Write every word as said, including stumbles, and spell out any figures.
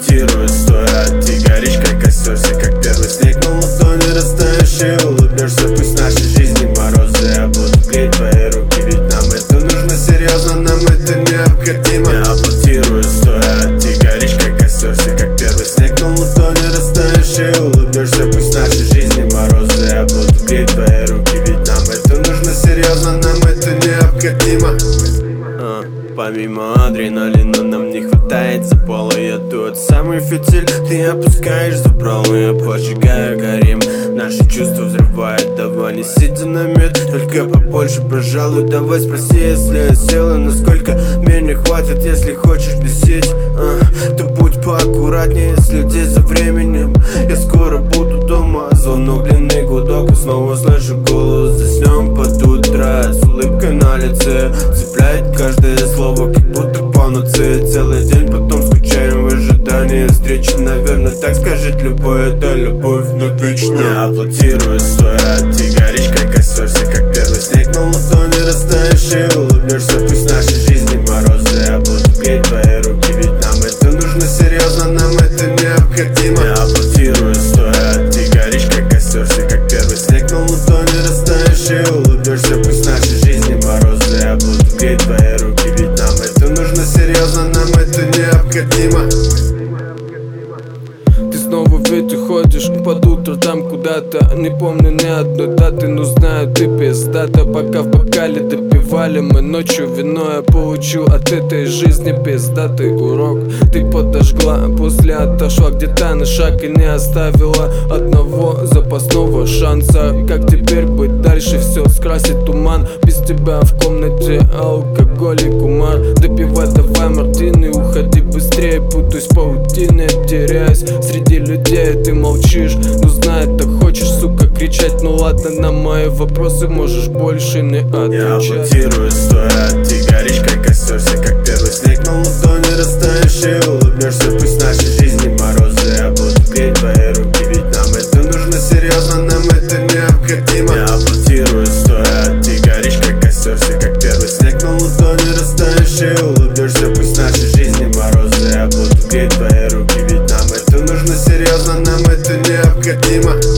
аплодирую стоя, ты горишь как костер, все как первый снег на ладони растающий. Улыбнешься, пусть в нашей жизни морозы, я буду греть твои руки, ведь нам это нужно серьезно, нам это необходимо. Я аплодирую стоя, ты горишь как костер, все как первый снег на ладони растающий. Улыбнешься, пусть в нашей жизни морозы, я буду греть твои руки, ведь нам это нужно серьезно, нам это необходимо. а, Помимо адреналина нам не хватает запала. Я тот самый фитиль, ты опускаешь забрал, и я поджигаю, горим. Наши чувства взрывают, давай не си динамит, только побольше, пожалуй, давай спроси, если я села, насколько меня хватит, если хочешь бесить, а, то будь поаккуратнее с людей за временем. Я скоро буду дома, звонок, длинный гудок, и снова слышу голос, заснем под утро с улыбкой на лице, цепляет каждое слово, как будто панацея. Целый день потом скучаем в ожидании встречи, наверное, так скажет любовь, это любовь навечно. Я аплодирую стоя, ты горишь как костер, все как первый снег на ладони растающий. Улыбнешься, пусть в нашей жизни морозы, я буду греть твои руки, ведь нам это нужно серьезно, нам это необходимо. Я аплодирую стоя, ты горишь как костер, все как первый снег на ладони растающий. Улыбнешься, пусть в нашей жизни морозы, я буду греть твои руки, ведь нам это нужно серьезно, нам это необходимо. Ты снова ведь уходишь под утро там куда-то, не помню ни одной даты, но знаю, ты пиздата. Пока в бокале допивали мы ночью вино, я получил от этой жизни пиздатый урок. Ты подожгла, после отошла где-то на шаг и не оставила одного запасного шанса. Как теперь быть дальше, все скрасит туман, без тебя в комнате алкоголь и кумар. Допивай давай мартини, уходи быстрее, путаюсь в паутине, теряюсь среди людей. Ты молчишь, но знает, так хочешь, сука, кричать. Ну ладно, на мои вопросы можешь больше не отвечать. Я аплодирую стоя, ты горишь как костер, все как первый снег на ладони растающий. Улыбнешься, пусть в нашей жизни морозы, я буду греть твои руки, ведь нам это нужно серьезно, нам это необходимо. Я аплодирую стоя, ты горишь как костер, все как первый снег на ладони растающий. Улыбнешься, пусть в нашей жизни морозы, я буду греть твои руки, ведь нам это нужно серьезно, нам это необходимо.